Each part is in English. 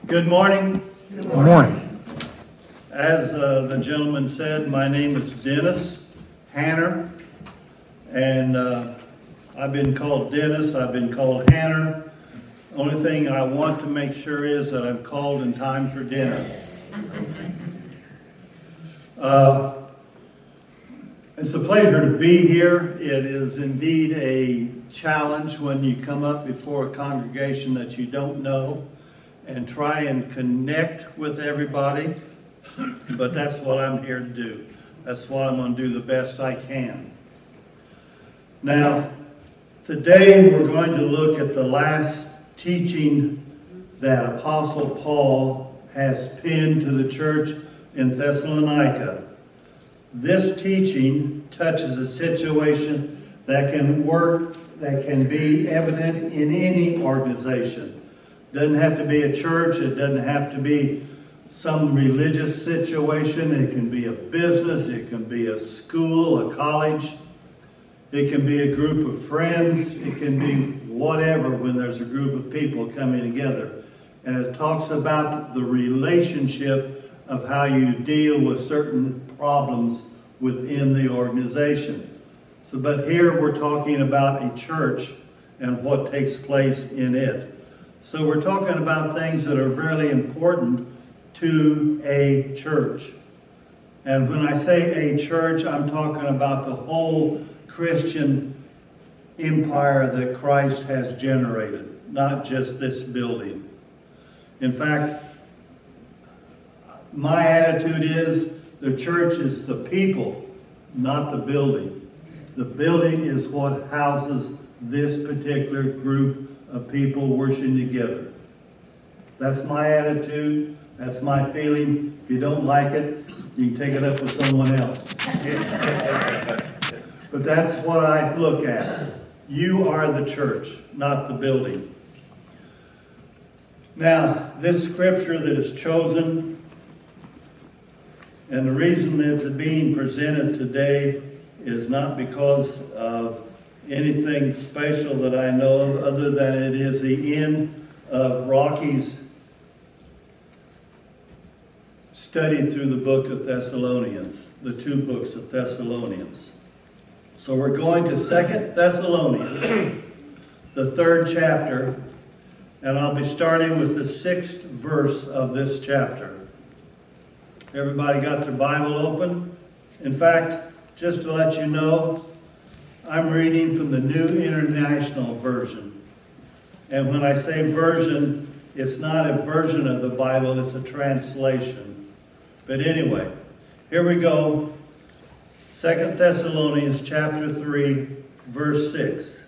Good morning. Good morning. As the gentleman said, my name is Dennis Hanner, and I've been called Dennis, I've been called Hanner. Only thing I want to make sure is that I'm called in time for dinner. It's a pleasure to be here. It is indeed a challenge when you come up before a congregation that you don't know and try and connect with everybody, but that's what I'm here to do. That's what I'm going to do the best I can. Now, today we're going to look at the last teaching that Apostle Paul has penned to the church in Thessalonica. This teaching touches a situation that can be evident in any organization. Doesn't have to be a church, it doesn't have to be some religious situation, it can be a business, it can be a school, a college, it can be a group of friends, it can be whatever when there's a group of people coming together. And it talks about the relationship of how you deal with certain problems within the organization. But here we're talking about a church and what takes place in it. So we're talking about things that are really important to a church. And when I say a church, I'm talking about the whole Christian empire that Christ has generated, not just this building. In fact, my attitude is the church is the people, not the building. The building is what houses this particular group of people worshiping together. That's my attitude. That's my feeling. If you don't like it, you can take it up with someone else. But that's what I look at. You are the church, not the building. Now, this scripture that is chosen, and the reason it's being presented today is not because of anything special that I know of, other than it is the end of Rocky's study through the book of Thessalonians, the two books of Thessalonians. So we're going to 2 Thessalonians, the 3rd chapter, and I'll be starting with the 6th verse of this chapter. Everybody got their Bible open? In fact, just to let you know, I'm reading from the New International Version. And when I say version, it's not a version of the Bible, it's a translation. But anyway, here we go. 2 Thessalonians chapter 3, verse 6.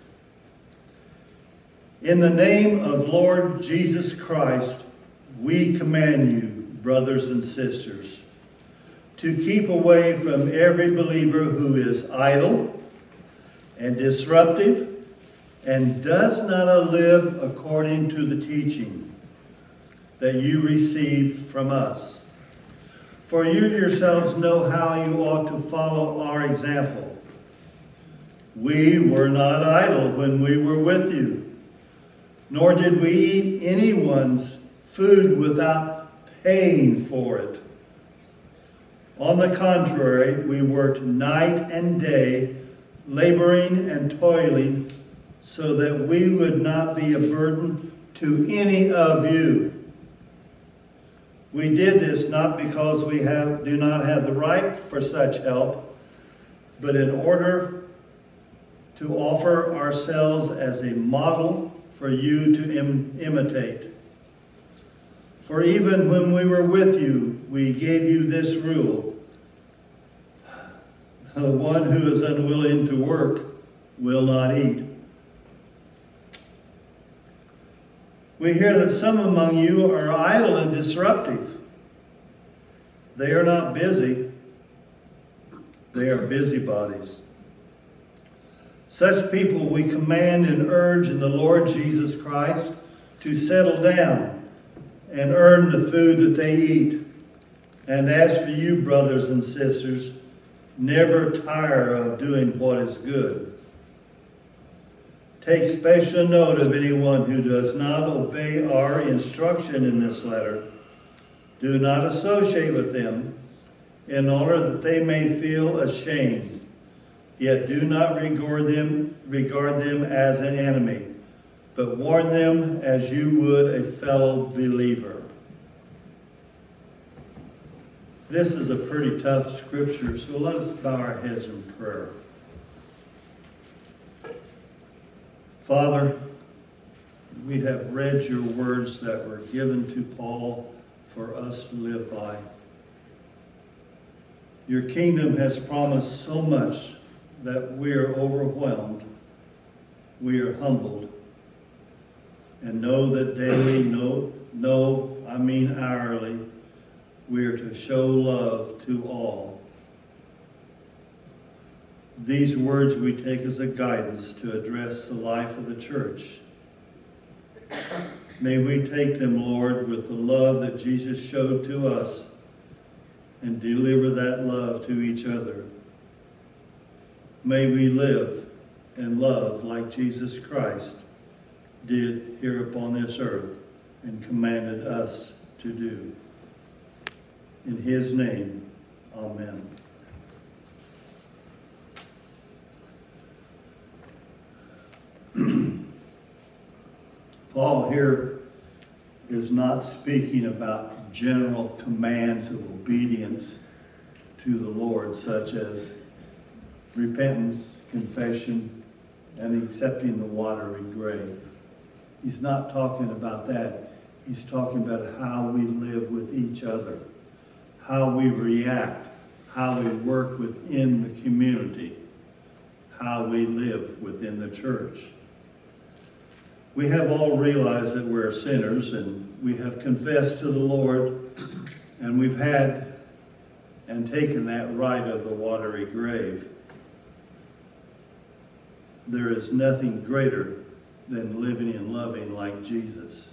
In the name of Lord Jesus Christ, we command you, brothers and sisters, to keep away from every believer who is idle and disruptive, and does not live according to the teaching that you received from us. For you yourselves know how you ought to follow our example. We were not idle when we were with you, nor did we eat anyone's food without paying for it. On the contrary, we worked night and day, laboring and toiling, so that we would not be a burden to any of you. We did this not because we do not have the right for such help, but in order to offer ourselves as a model for you to imitate. For even when we were with you, we gave you this rule: the one who is unwilling to work will not eat. We hear that some among you are idle and disruptive. They are not busy. They are busybodies. Such people we command and urge in the Lord Jesus Christ to settle down and earn the food that they eat. And as for you, brothers and sisters, never tire of doing what is good. Take special note of anyone who does not obey our instruction in this letter. Do not associate with them, in order that they may feel ashamed. Yet do not regard them as an enemy, but warn them as you would a fellow believer. This is a pretty tough scripture, so let us bow our heads in prayer. Father, we have read your words that were given to Paul for us to live by. Your kingdom has promised so much that we are overwhelmed, we are humbled, and know that daily, hourly, we are to show love to all. These words we take as a guidance to address the life of the church. May we take them, Lord, with the love that Jesus showed to us and deliver that love to each other. May we live and love like Jesus Christ did here upon this earth and commanded us to do. In his name, amen. Paul here is not speaking about general commands of obedience to the Lord, such as repentance, confession, and accepting the watery grave. He's not talking about that. He's talking about how we live with each other, how we react, how we work within the community, how we live within the church. We have all realized that we're sinners, and we have confessed to the Lord, and we've had and taken that rite of the watery grave. There is nothing greater than living and loving like Jesus.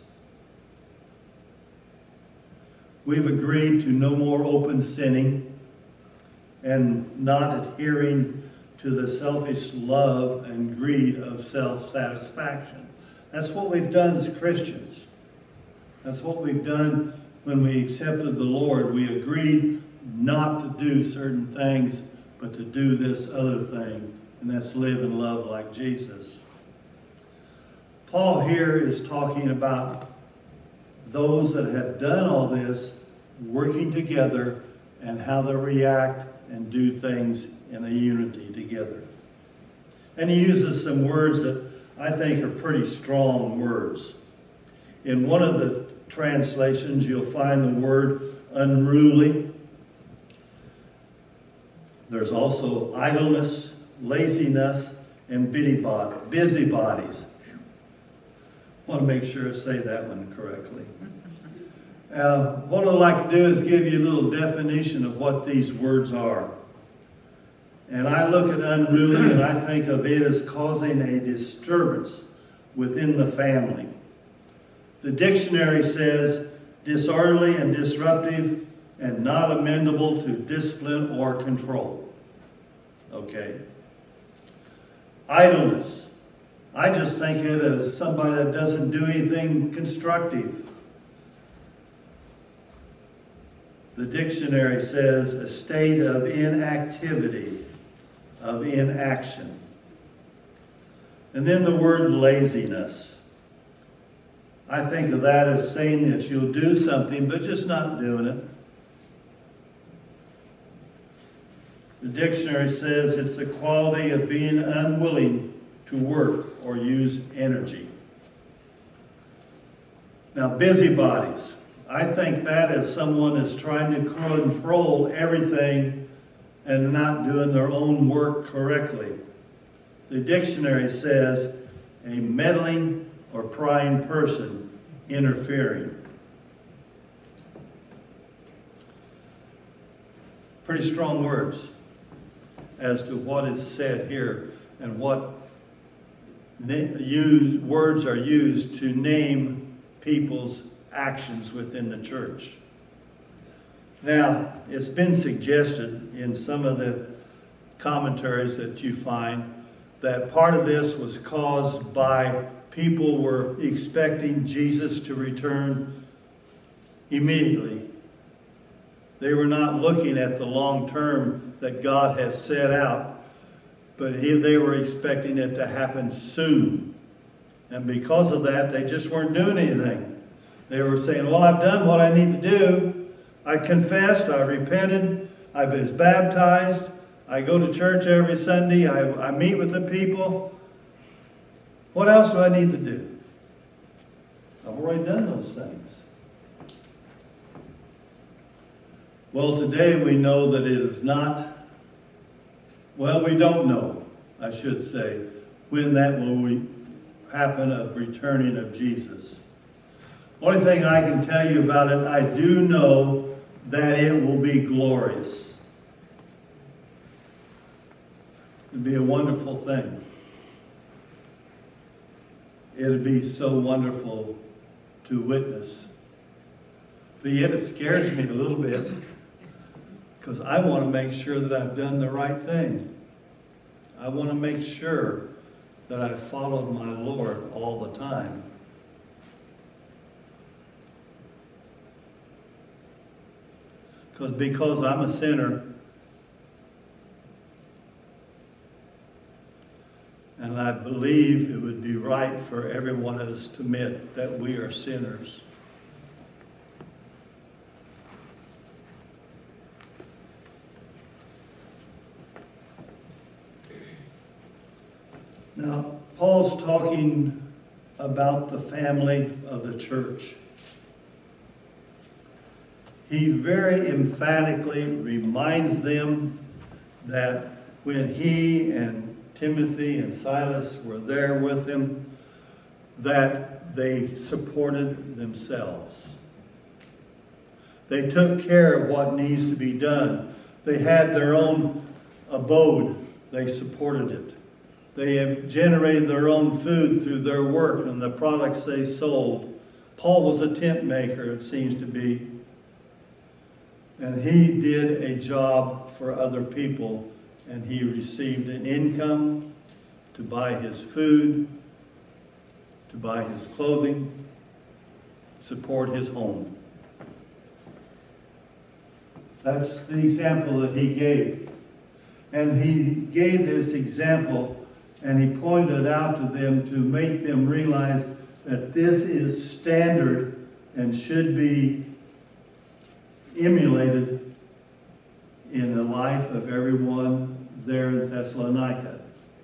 We've agreed to no more open sinning and not adhering to the selfish love and greed of self-satisfaction. That's what we've done as Christians. That's what we've done when we accepted the Lord. We agreed not to do certain things, but to do this other thing, and that's live and love like Jesus. Paul here is talking about those that have done all this working together and how they react and do things in a unity together. And he uses some words that I think are pretty strong words. In one of the translations, you'll find the word unruly. There's also idleness, laziness, and busybodies. I want to make sure I say that one correctly. What I'd like to do is give you a little definition of what these words are. And I look at unruly and I think of it as causing a disturbance within the family. The dictionary says disorderly and disruptive and not amenable to discipline or control. Okay. Idleness. I just think it as somebody that doesn't do anything constructive. The dictionary says a state of inactivity, of inaction. And then the word laziness. I think of that as saying that you'll do something, but just not doing it. The dictionary says it's the quality of being unwilling to work or use energy. Now, busybodies. I think that is someone is trying to control everything and not doing their own work correctly. The dictionary says a meddling or prying person interfering. Pretty strong words as to what is said here and what words are used to name people's actions within the church. Now, it's been suggested in some of the commentaries that you find that part of this was caused by people were expecting Jesus to return immediately. They were not looking at the long term that God has set out, but they were expecting it to happen soon. And because of that, they just weren't doing anything. They were saying, well, I've done what I need to do. I confessed, I repented, I was baptized, I go to church every Sunday, I meet with the people. What else do I need to do? I've already done those things. Well, today we know that it is not, well, we don't know, I should say, when that will happen of returning of Jesus. Only thing I can tell you about it, I do know that it will be glorious. It'll be a wonderful thing. It'll be so wonderful to witness. But yet it scares me a little bit because I want to make sure that I've done the right thing. I want to make sure that I've followed my Lord all the time. Because I'm a sinner, and I believe it would be right for every one of us to admit that we are sinners. Now, Paul's talking about the family of the church. He very emphatically reminds them that when he and Timothy and Silas were there with him, that they supported themselves. They took care of what needs to be done. They had their own abode. They supported it. They have generated their own food through their work and the products they sold. Paul was a tent maker, it seems to be. And he did a job for other people, and he received an income to buy his food, to buy his clothing, support his home. That's the example that he gave. And he gave this example, and he pointed it out to them to make them realize that this is standard and should be emulated in the life of everyone there in Thessalonica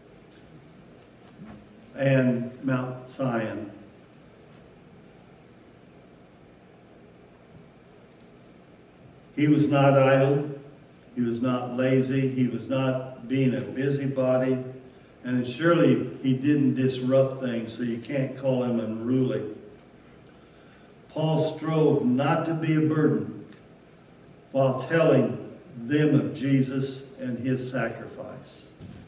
and Mount Zion. He was not idle. He was not lazy. He was not being a busybody. And surely he didn't disrupt things, so you can't call him unruly. Paul strove not to be a burden while telling them of Jesus and his sacrifice.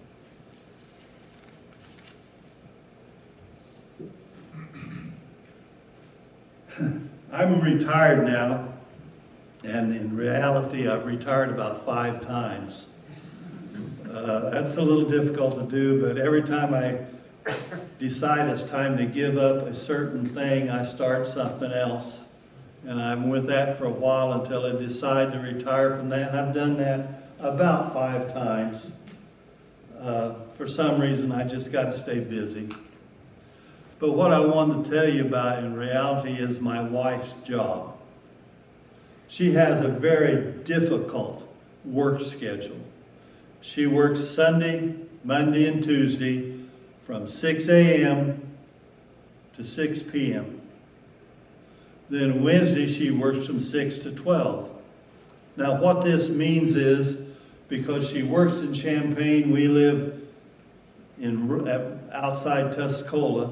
I'm retired now, and in reality I've retired about 5 times. That's a little difficult to do, but every time I decide it's time to give up a certain thing, I start something else. And I'm with that for a while until I decide to retire from that. And I've done that about 5 times. For some reason, I just got to stay busy. But what I want to tell you about in reality is my wife's job. She has a very difficult work schedule. She works Sunday, Monday, and Tuesday from 6 a.m. to 6 p.m. Then Wednesday, she works from 6 to 12. Now, what this means is, because she works in Champaign, we live outside Tuscola.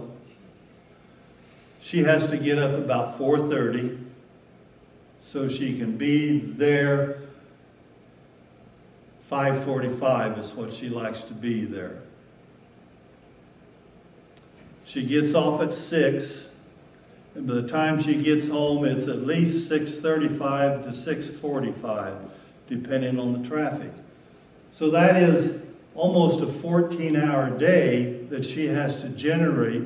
She has to get up about 4:30 so she can be there. 5:45 is what she likes to be there. She gets off at 6. And by the time she gets home, it's at least 6:35 to 6:45, depending on the traffic. So that is almost a 14-hour day that she has to generate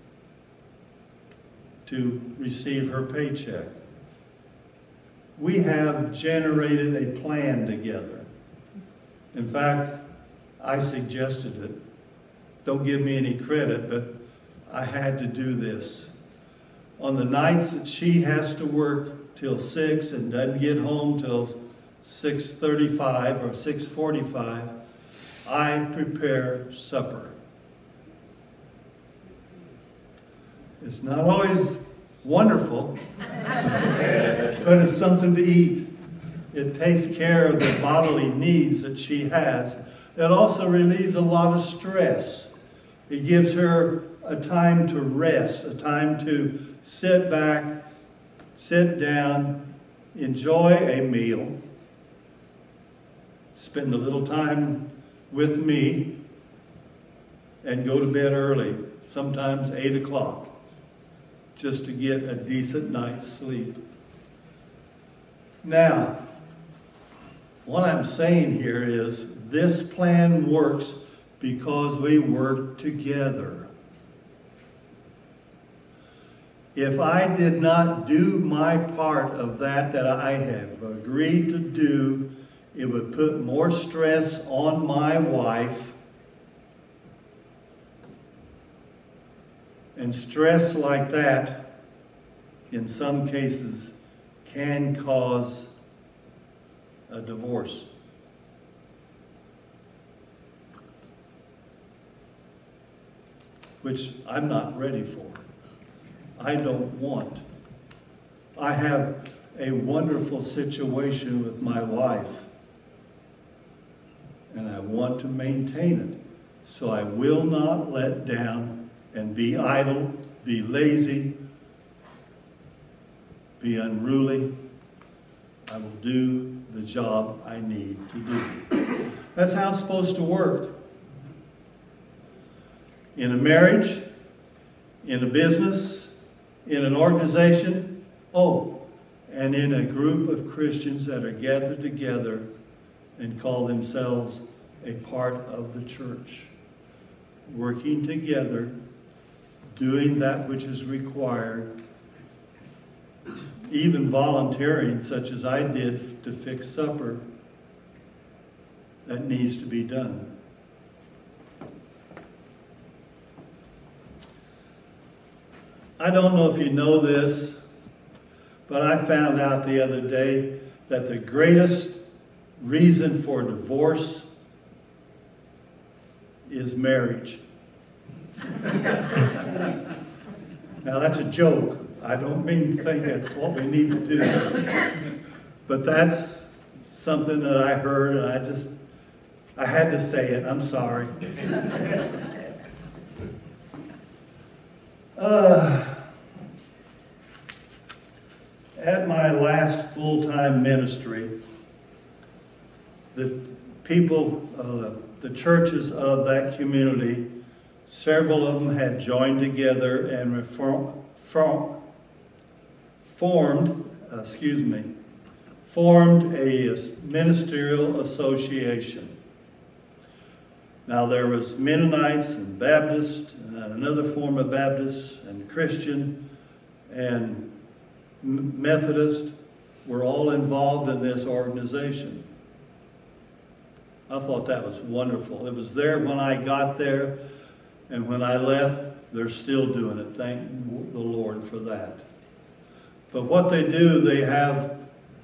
to receive her paycheck. We have generated a plan together. In fact, I suggested it. Don't give me any credit, but I had to do this. On the nights that she has to work till 6 and doesn't get home till 6:35 or 6:45, I prepare supper. It's not always wonderful, but it's something to eat. It takes care of the bodily needs that she has. It also relieves a lot of stress. It gives her a time to rest, a time to sit back, sit down, enjoy a meal, spend a little time with me, and go to bed early, sometimes 8 o'clock, just to get a decent night's sleep. Now, what I'm saying here is this plan works because we work together. If I did not do my part of that I have agreed to do, it would put more stress on my wife. And stress like that, in some cases, can cause a divorce. Which I'm not ready for. I don't want. I have a wonderful situation with my wife, and I want to maintain it. So I will not let down and be idle, be lazy, be unruly. I will do the job I need to do. That's how it's supposed to work. In a marriage, in a business, in an organization, and in a group of Christians that are gathered together and call themselves a part of the church. Working together, doing that which is required, even volunteering, such as I did to fix supper, that needs to be done. I don't know if you know this, but I found out the other day that the greatest reason for divorce is marriage. Now that's a joke. I don't mean to think that's what we need to do. But that's something that I heard, and I had to say it. I'm sorry. At my last full-time ministry, the people, the churches of that community, several of them had joined together and formed a ministerial association. Now there was Mennonites and Baptists and another form of Baptists and Christian and Methodist were all involved in this organization. I thought that was wonderful. It was there when I got there, and when I left, they're still doing it. Thank the Lord for that. But what they do, they have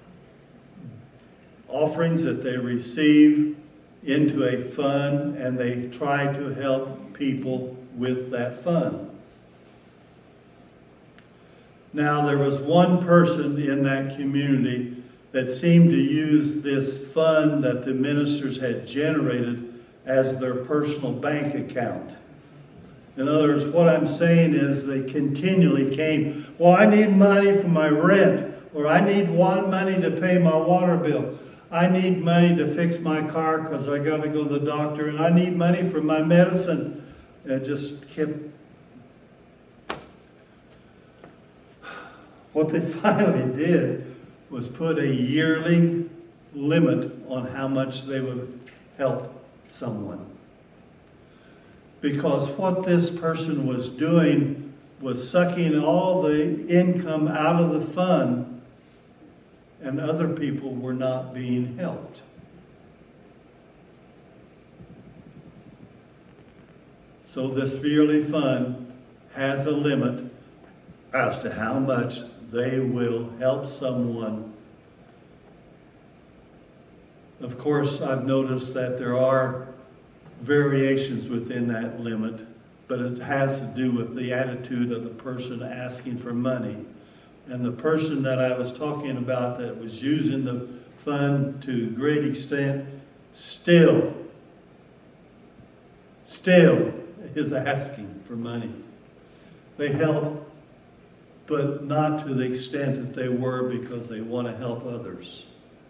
offerings that they receive into a fund, and they try to help people with that fund. Now, there was one person in that community that seemed to use this fund that the ministers had generated as their personal bank account. In other words, what I'm saying is they continually came, well, I need money for my rent, or I need money to pay my water bill. I need money to fix my car because I got to go to the doctor, and I need money for my medicine. And it just kept. What they finally did was put a yearly limit on how much they would help someone. because what this person was doing was sucking all the income out of the fund, and other people were not being helped. So this yearly fund has a limit as to how much they will help someone. Of course, I've noticed that there are variations within that limit, but it has to do with the attitude of the person asking for money. And the person that I was talking about that was using the fund to a great extent still is asking for money. They help, but not to the extent that they were, because they want to help others.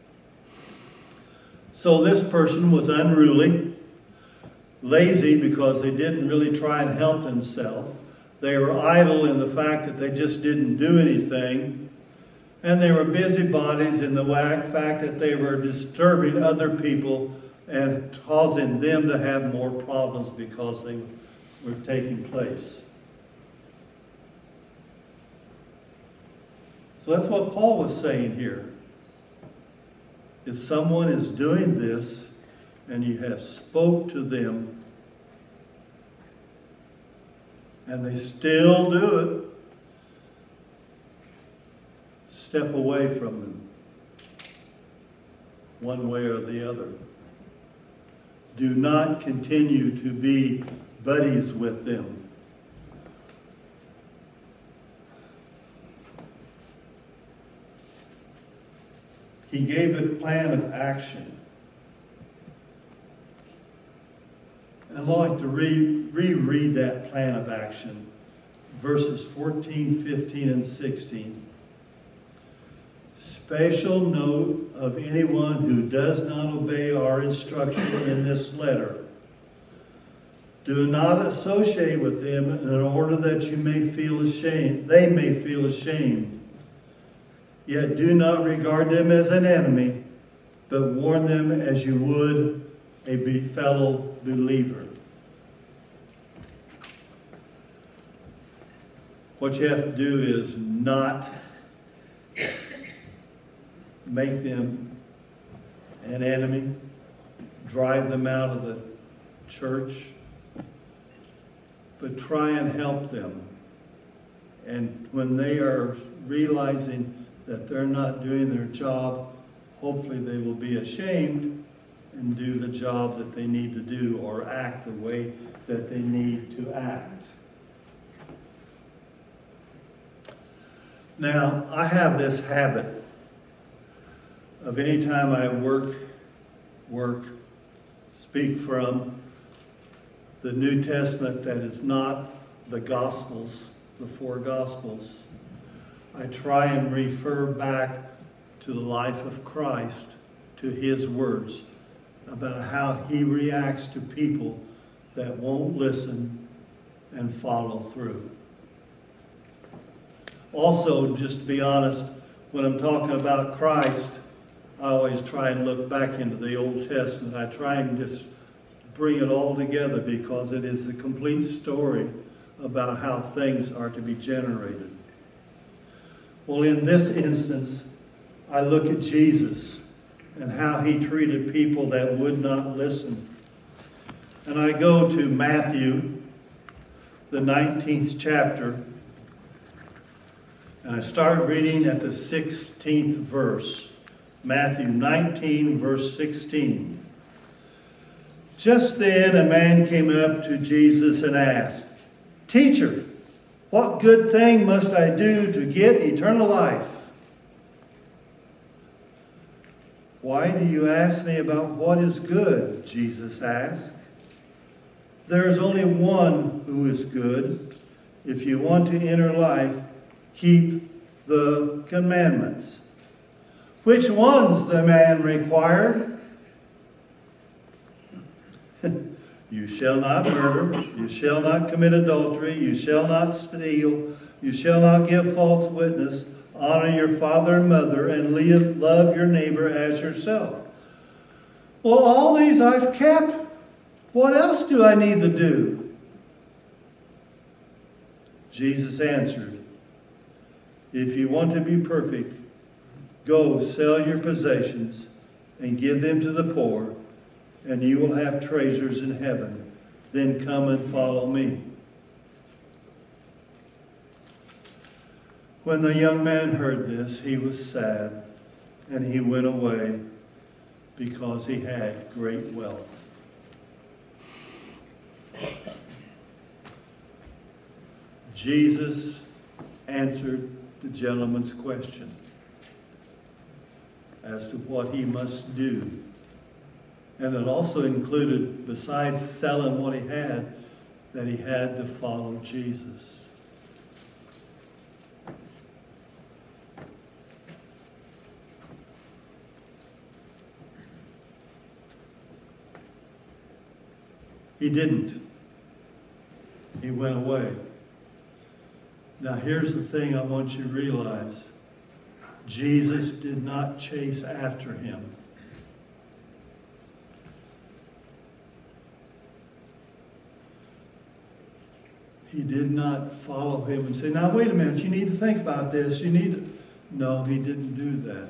So this person was unruly, lazy because they didn't really try and help themselves. They were idle in the fact that they just didn't do anything. And they were busybodies in the fact that they were disturbing other people and causing them to have more problems because they were taking place. So that's what Paul was saying here. If someone is doing this and you have spoke to them and they still do it, step away from them, one way or the other. Do not continue to be buddies with them. He gave a plan of action. And I'd like to reread that plan of action, verses 14, 15, and 16. Special note of anyone who does not obey our instruction in this letter. Do not associate with them in order that you may feel ashamed. They may feel ashamed. Yet do not regard them as an enemy, but warn them as you would a fellow believer. What you have to do is not make them an enemy, drive them out of the church, but try and help them. And when they are realizing that they're not doing their job, hopefully they will be ashamed and do the job that they need to do, or act the way that they need to act. Now, I have this habit of any time I speak from the New Testament that is not the Gospels, the four Gospels, I try and refer back to the life of Christ, to his words about how he reacts to people that won't listen and follow through. Also, just to be honest, when I'm talking about Christ, I always try and look back into the Old Testament. I try and just bring it all together because it is the complete story about how things are to be generated. Well, in this instance, I look at Jesus and how he treated people that would not listen. And I go to Matthew, the 19th chapter, and I start reading at the 16th verse. Matthew 19, verse 16. Just then a man came up to Jesus and asked, "Teacher, what good thing must I do to get eternal life?" "Why do you ask me about what is good?" Jesus asked. "There is only one who is good. If you want to enter life, keep the commandments." "Which ones?" the man required. "You shall not murder, you shall not commit adultery, you shall not steal, you shall not give false witness, honor your father and mother, and love your neighbor as yourself." "Well, all these I've kept. What else do I need to do?" Jesus answered, "If you want to be perfect, go sell your possessions and give them to the poor, and you will have treasures in heaven. Then come and follow me." When the young man heard this, he was sad, and he went away because he had great wealth. Jesus answered the gentleman's question as to what he must do. And it also included, besides selling what he had, that he had to follow Jesus. He didn't. He went away. Now here's the thing I want you to realize. Jesus did not chase after him. He did not follow him and say, "Now wait a minute, you need to think about this. You need to..." No, he didn't do that.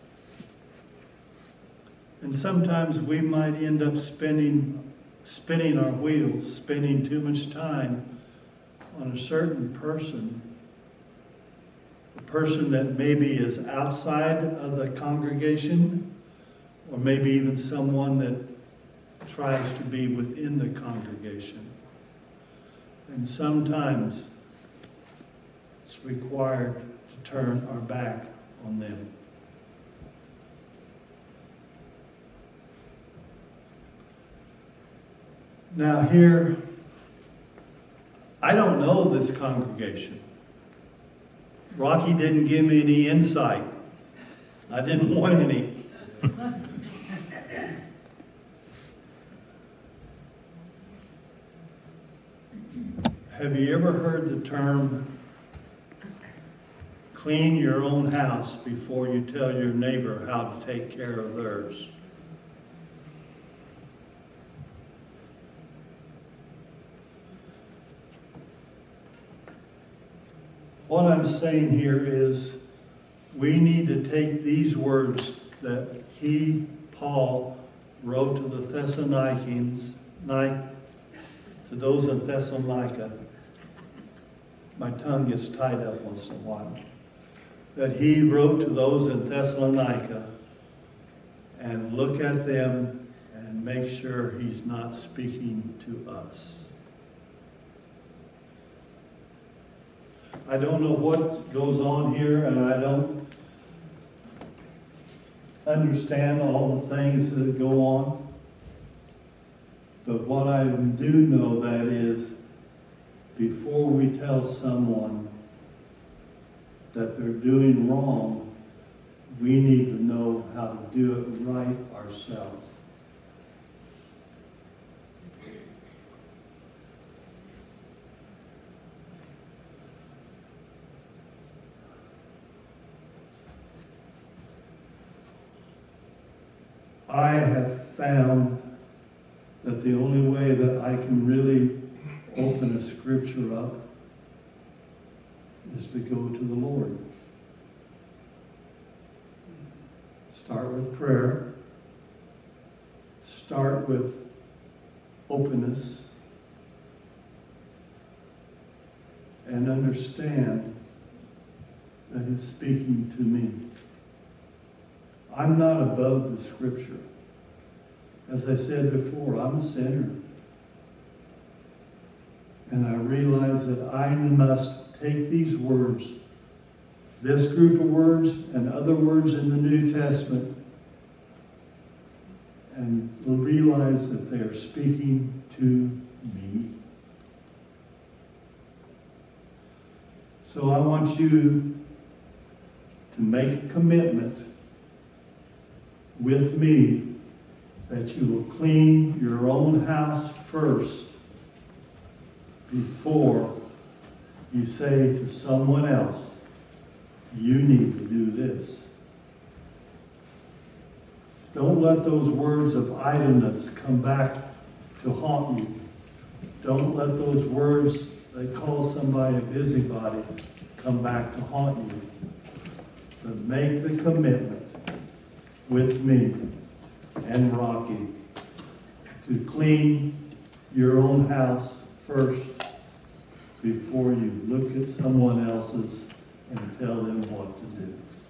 And sometimes we might end up spinning our wheels, spending too much time on a certain person, a person that maybe is outside of the congregation, or maybe even someone that tries to be within the congregation. And sometimes it's required to turn our back on them. Now here, I don't know this congregation. Rocky didn't give me any insight. I didn't want any. Have you ever heard the term, clean your own house before you tell your neighbor how to take care of theirs? What I'm saying here is we need to take these words that Paul, wrote to the Thessalonians, to those in Thessalonica. My tongue gets tied up once in a while. That he wrote to those in Thessalonica, and look at them and make sure he's not speaking to us. I don't know what goes on here, and I don't understand all the things that go on. But what I do know that is, before we tell someone that they're doing wrong, we need to know how to do it right ourselves. I have found that the only way that I can really open a scripture up is to go to the Lord. Start with prayer. Start with openness. And understand that He's speaking to me. I'm not above the scripture. As I said before, I'm a sinner. And I realize that I must take these words, this group of words and other words in the New Testament, and realize that they are speaking to me. So I want you to make a commitment with me that you will clean your own house first before you say to someone else, you need to do this. Don't let those words of idleness come back to haunt you. Don't let those words they call somebody a busybody, come back to haunt you. But make the commitment with me and Rocky to clean your own house first before you look at someone else's and tell them what to do.